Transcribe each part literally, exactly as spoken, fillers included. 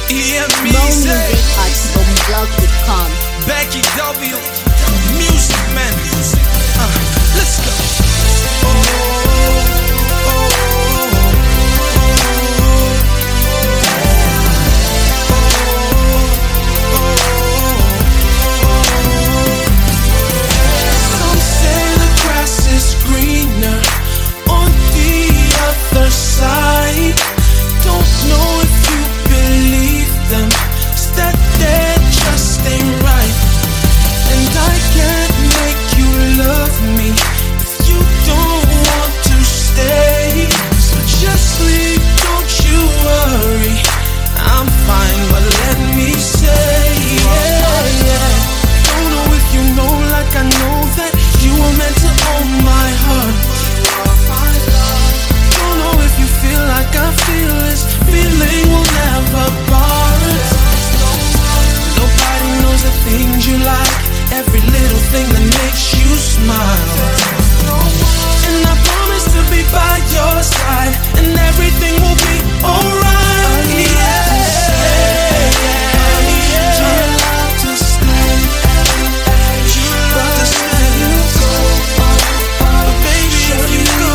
Mo music at boomblog dot com. Becky W, Music Man. Uh, let's go. Oh, oh, some say the grass is greener on the other side. Don't know if you believe them, it's that they just ain't right. And I can't make you love me if you don't want to stay. So just leave, don't you worry, I'm fine, but let me say, yeah, yeah. Don't know if you know, like I know that you were meant to own my heart. Don't know if you feel like I feel, this feeling will never part. Nobody knows the things you like, every little thing that makes you smile. And I promise to be by your side, and everything will be alright. Yeah, you're allowed to stay, you're allowed to stay. But baby, if you go,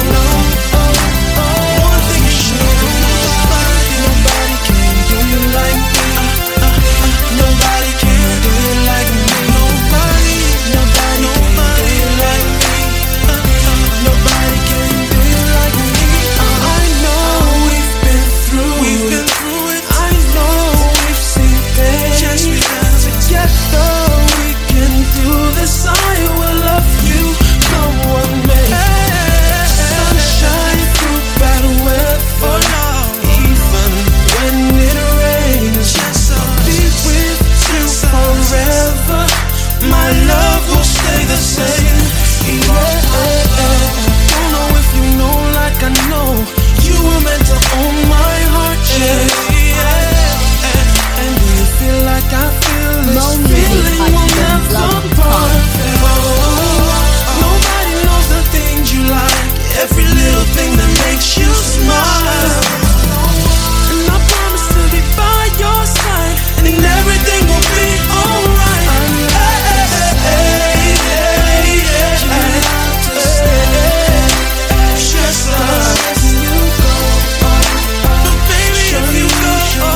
one thing you should know, nobody, nobody can do you like me. Nobody can do you like me. Nobody, nobody, nobody like me. Nobody can do you like me. I know we've been through, we've been through it. I know we've seen pain. Yes, we have. Together we can do this. I will love you, come what may. Sunshine through bad weather, even when it rains. I'll be with you forever. My love will stay the same. Yeah. Don't know if you know, like I know, you were meant to own my heart. Yeah, yeah. And do you feel like I feel this Mo music feeling at will never boomblog dot part? com. Oh, nobody knows the things you like, every little thing that makes you smile. And I promise to be by your side, and then everything will be alright. Hey, hey, hey, yeah. You're allowed to stay, just as you go. But baby, if you go,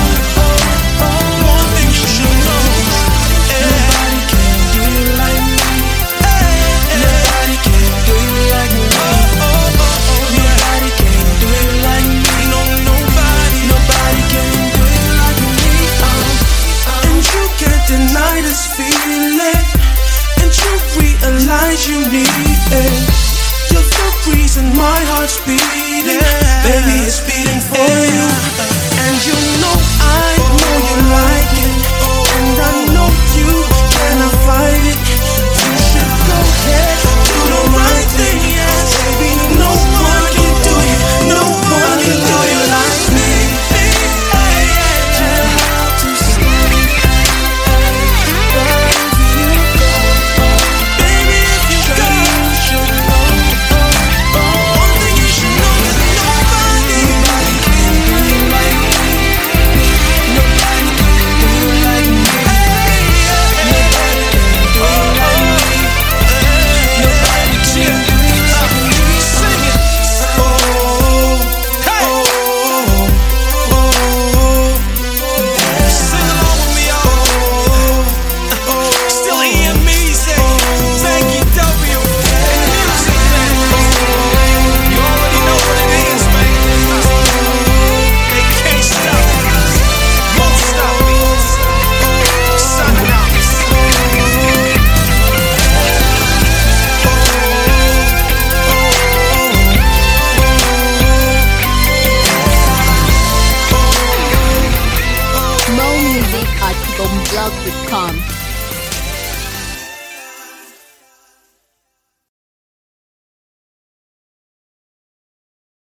one thing you should know, nobody can do you like me. Nobody can do you like me. Nobody can do you like me. No, nobody, nobody can do you like me. And you can't deny this feeling, and you realize you need it. You're the reason my heart's beating, baby, it's beating for you. And you know I know you like it, and I know you cannot fight it. You should go ahead, do the right thing, yes. Baby, no one can do you, no one can do you like me. You're allowed to stay, wherever you go. Baby, if you go, you should know. One thing you should know is nobody, nobody can do you like me. Nobody can do you like me. Nobody can do you like me. Nobody can do you like me. Sing it. Oh, hey. Oh, oh. Sing along with me, y'all. Still E M Easy, Becky W, Music Man. You already know what it is, man. They can't stop me, won't stop me. Signing out. Mo music at boomblog dot com.